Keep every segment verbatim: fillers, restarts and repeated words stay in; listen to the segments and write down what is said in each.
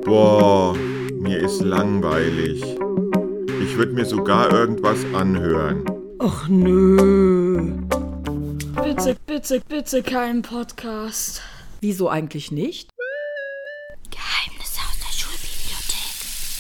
Boah, mir ist langweilig. Ich würde mir sogar irgendwas anhören. Ach nö. Bitte, bitte, bitte keinen Podcast. Wieso eigentlich nicht? Geheimnisse aus der Schulbibliothek.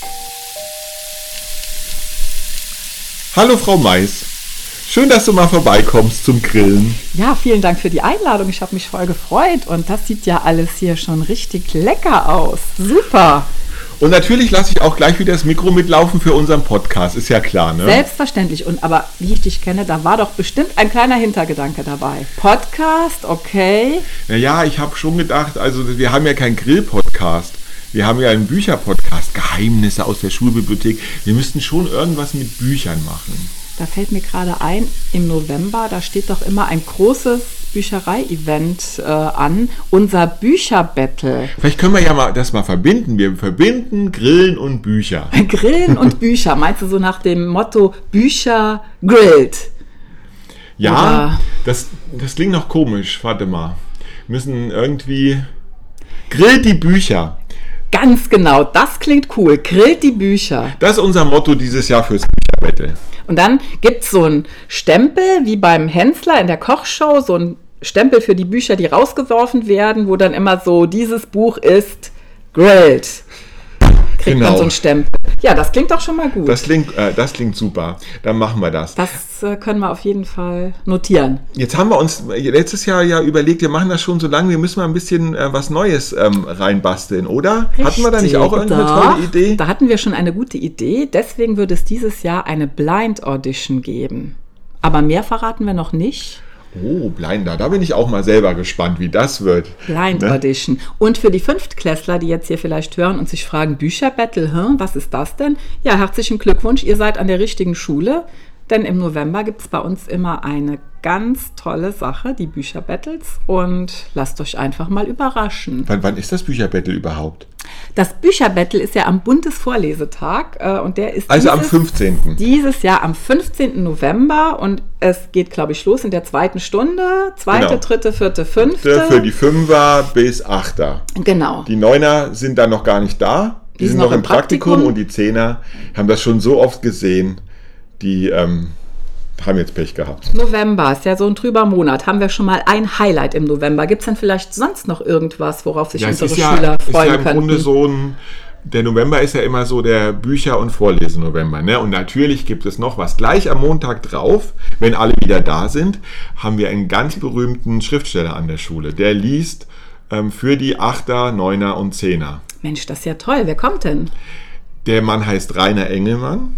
Hallo Frau Mais. Schön, dass du mal vorbeikommst zum Grillen. Ja, vielen Dank für die Einladung. Ich habe mich voll gefreut und das sieht ja alles hier schon richtig lecker aus. Super. Und natürlich lasse ich auch gleich wieder das Mikro mitlaufen für unseren Podcast, ist ja klar, ne? Selbstverständlich. Und aber wie ich dich kenne, da war doch bestimmt ein kleiner Hintergedanke dabei. Podcast, okay. Naja, ich habe schon gedacht, also wir haben ja keinen Grill-Podcast. Wir haben ja einen Bücher-Podcast, Geheimnisse aus der Schulbibliothek. Wir müssten schon irgendwas mit Büchern machen. Da fällt mir gerade ein, im November, da steht doch immer ein großes Bücherei-Event äh, an, unser Bücherbattle. Vielleicht können wir ja mal das mal verbinden. Wir verbinden Grillen und Bücher. Grillen und Bücher, meinst du so nach dem Motto Bücher grillt? Ja, Oder das, das klingt noch komisch. Warte mal. Wir müssen irgendwie... Grillt die Bücher. Ganz genau, das klingt cool. Grillt die Bücher. Das ist unser Motto dieses Jahr fürs Bücherbattle. Und dann gibt es so einen Stempel, wie beim Hensler in der Kochshow, so ein Stempel für die Bücher, die rausgeworfen werden, wo dann immer so, dieses Buch ist grilled. Kriegt Genau. man so einen Stempel. Ja, das klingt doch schon mal gut. Das klingt, äh, das klingt super. Dann machen wir das. Das äh, können wir auf jeden Fall notieren. Jetzt haben wir uns letztes Jahr ja überlegt, wir machen das schon so lange, wir müssen mal ein bisschen äh, was Neues ähm, reinbasteln, oder? Richtig, hatten wir da nicht auch irgendeine doch. tolle Idee? Da hatten wir schon eine gute Idee. Deswegen wird es dieses Jahr eine Blind Audition geben. Aber mehr verraten wir noch nicht. Oh, Blinder, da bin ich auch mal selber gespannt, wie das wird. Blind Ne? Audition. Und für die Fünftklässler, die jetzt hier vielleicht hören und sich fragen, Bücherbattle, hä? Was ist das denn? Ja, herzlichen Glückwunsch, ihr seid an der richtigen Schule. Denn im November gibt es bei uns immer eine ganz tolle Sache, die Bücherbattles. Und lasst euch einfach mal überraschen. Wann, wann ist das Bücherbattle überhaupt? Das Bücherbattle ist ja am Bundesvorlesetag äh, und der ist Also dieses, am fünfzehnten dieses Jahr am fünfzehnten November und es geht, glaube ich, los in der zweiten Stunde. Zweite, Genau. dritte, vierte, fünfte. Für die Fünfer bis Achter. Genau. Die Neuner sind da noch gar nicht da. Die, sind noch im Praktikum, Praktikum und die Zehner haben das schon so oft gesehen, die ähm, haben jetzt Pech gehabt. November ist ja so ein trüber Monat. Haben wir schon mal ein Highlight im November? Gibt es denn vielleicht sonst noch irgendwas, worauf sich Ja, es unsere ist ja, Schüler ist freuen ja im könnten? Grunde so ein, der November ist ja immer so der Bücher- und Vorlese-November. Ne? Und natürlich gibt es noch was. Gleich am Montag drauf, wenn alle wieder da sind, haben wir einen ganz berühmten Schriftsteller an der Schule. Der liest ähm, für die Achter, Neuner und Zehner. Mensch, das ist ja toll. Wer kommt denn? Der Mann heißt Rainer Engelmann.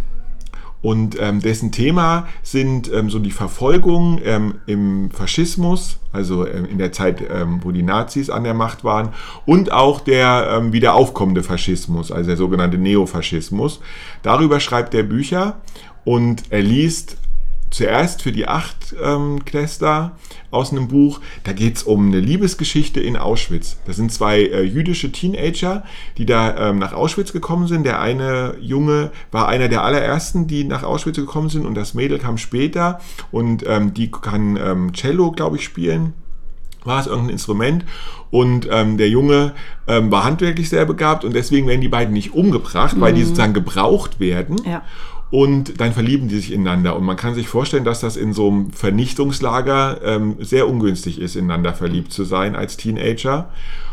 Und ähm, dessen Thema sind ähm, so die Verfolgung ähm, im Faschismus, also ähm, in der Zeit, ähm, wo die Nazis an der Macht waren, und auch der ähm, wieder aufkommende Faschismus, also der sogenannte Neofaschismus. Darüber schreibt er Bücher und er liest zuerst für die acht ähm, Klässler aus einem Buch. Da geht es um eine Liebesgeschichte in Auschwitz. Das sind zwei äh, jüdische Teenager, die da ähm, nach Auschwitz gekommen sind. Der eine Junge war einer der allerersten, die nach Auschwitz gekommen sind, und das Mädel kam später und ähm, die kann ähm, Cello, glaube ich, spielen. War es irgendein Instrument, und ähm, der Junge ähm, war handwerklich sehr begabt, und deswegen werden die beiden nicht umgebracht, mhm. weil die sozusagen gebraucht werden. Ja. Und dann verlieben die sich ineinander. Und man kann sich vorstellen, dass das in so einem Vernichtungslager ähm, sehr ungünstig ist, ineinander verliebt zu sein als Teenager.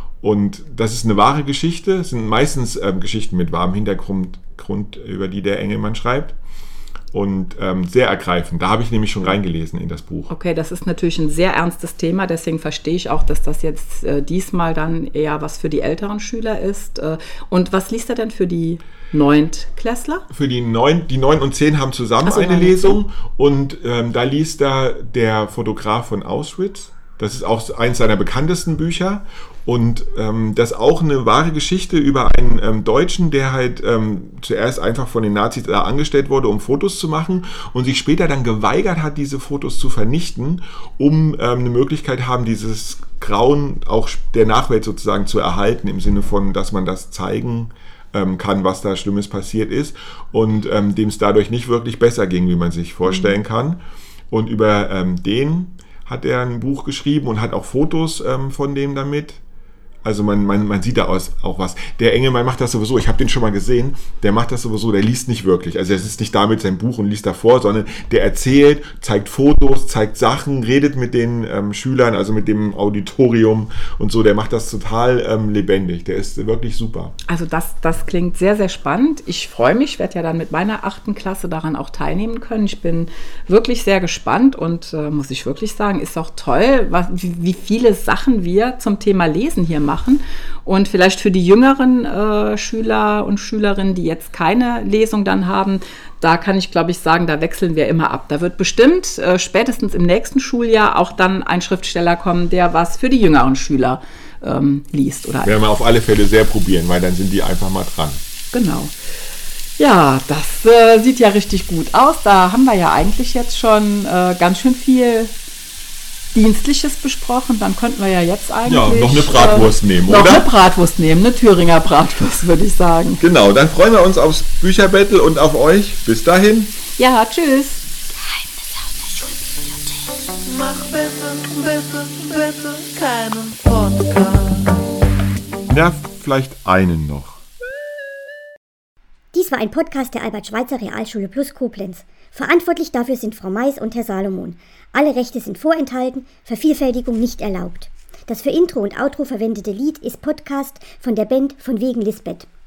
Und das ist eine wahre Geschichte. Es sind meistens ähm, Geschichten mit wahrem Hintergrund, Grund, über die der Engelmann schreibt. Und ähm, sehr ergreifend. Da habe ich nämlich schon reingelesen in das Buch. Okay, das ist natürlich ein sehr ernstes Thema, deswegen verstehe ich auch, dass das jetzt äh, diesmal dann eher was für die älteren Schüler ist. Äh, und was liest er denn für die Neuntklässler? Für die neun, die neun und zehn haben zusammen so, eine neun Lesung, und ähm, da liest er der Fotograf von Auschwitz. Das ist auch eins seiner bekanntesten Bücher, und ähm, das ist auch eine wahre Geschichte über einen ähm, Deutschen, der halt ähm, zuerst einfach von den Nazis da angestellt wurde, um Fotos zu machen, und sich später dann geweigert hat, diese Fotos zu vernichten, um ähm, eine Möglichkeit haben, dieses Grauen auch der Nachwelt sozusagen zu erhalten, im Sinne von, dass man das zeigen ähm, kann, was da Schlimmes passiert ist, und ähm, dem es dadurch nicht wirklich besser ging, wie man sich vorstellen kann. Und über ähm, den hat er ein Buch geschrieben und hat auch Fotos ähm, von dem damit. Also man, man, man sieht da aus, auch was. Der Engelmann macht das sowieso, ich habe den schon mal gesehen, der macht das sowieso, der liest nicht wirklich. Also er sitzt nicht da mit seinem Buch und liest davor, sondern der erzählt, zeigt Fotos, zeigt Sachen, redet mit den ähm, Schülern, also mit dem Auditorium und so. Der macht das total ähm, lebendig. Der ist wirklich super. Also das, das klingt sehr, sehr spannend. Ich freue mich, werde ja dann mit meiner achten Klasse daran auch teilnehmen können. Ich bin wirklich sehr gespannt und äh, muss ich wirklich sagen, ist auch toll, was, wie, wie viele Sachen wir zum Thema Lesen hier machen. Und vielleicht für die jüngeren äh, Schüler und Schülerinnen, die jetzt keine Lesung dann haben, da kann ich, glaube ich, sagen, da wechseln wir immer ab. Da wird bestimmt äh, spätestens im nächsten Schuljahr auch dann ein Schriftsteller kommen, der was für die jüngeren Schüler ähm, liest. Oder werden wir auf alle Fälle sehr probieren, weil dann sind die einfach mal dran. Genau. Ja, das äh, sieht ja richtig gut aus. Da haben wir ja eigentlich jetzt schon äh, ganz schön viel Dienstliches besprochen, dann könnten wir ja jetzt eigentlich... Ja, noch eine Bratwurst äh, nehmen, noch oder? Noch eine Bratwurst nehmen, eine Thüringer Bratwurst, würde ich sagen. Genau, dann freuen wir uns aufs Bücherbattle und auf euch. Bis dahin. Ja, tschüss. Geheimnis aus der Schulbibliothek. Mach bitte, bitte, bitte keinen Podcast. Na, vielleicht einen noch. Dies war ein Podcast der Albert-Schweitzer Realschule Plus Koblenz. Verantwortlich dafür sind Frau Mais und Herr Salomon. Alle Rechte sind vorenthalten, Vervielfältigung nicht erlaubt. Das für Intro und Outro verwendete Lied ist Podcast von der Band von wegen Lisbeth.